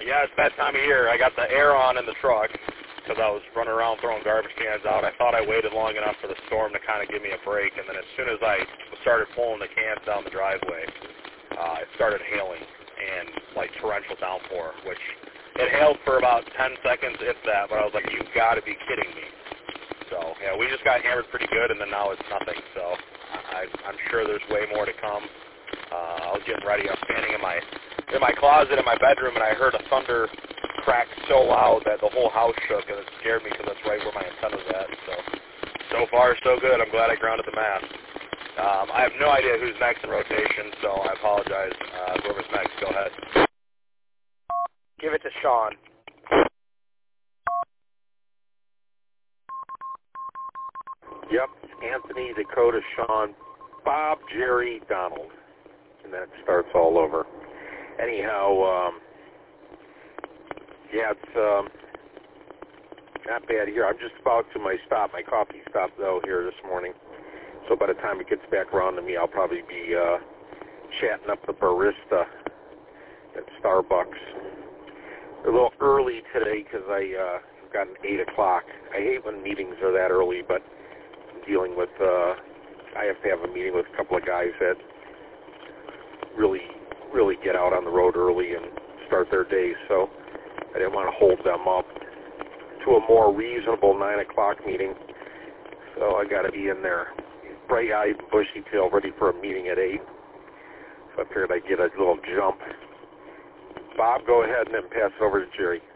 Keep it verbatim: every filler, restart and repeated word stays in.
Yeah, it's that time of year. I got the air on in the truck because I was running around throwing garbage cans out. I thought I waited long enough for the storm to kind of give me a break, and then as soon as I started pulling the cans down the driveway, uh, it started hailing and like torrential downpour, which it hailed for about ten seconds, if that, but I was like, you've got to be kidding me. So, yeah, we just got hammered pretty good, and then now it's nothing. So I, I'm sure there's way more to come. Uh, I was getting ready. I was standing in my in my closet in my bedroom, and I heard a thunder crack so loud that the whole house shook, and it scared me because that's right where my antenna's at. So, so far, so good. I'm glad I grounded the mast. Um, I have no idea who's next in rotation, so I apologize. Uh, whoever's next, go ahead. Give it to Sean. Yep, Anthony, Dakota, Sean, Bob, Jerry, Donald. And then it starts all over. Anyhow, um, yeah, it's um, not bad here. I'm just about to my stop, my coffee stop, though, here this morning. So by the time it gets back around to me, I'll probably be uh, chatting up the barista at Starbucks. A little early today because I uh, got an eight o'clock. I hate when meetings are that early, but I'm dealing with, uh, I have to have a meeting with a couple of guys that really, really get out on the road early and start their days, so I didn't want to hold them up to a more reasonable nine o'clock meeting, so I got to be in there bright-eyed, bushy-tailed, ready for a meeting at eight, so I figured I'd get a little jump. Bob, go ahead and then pass it over to Jerry.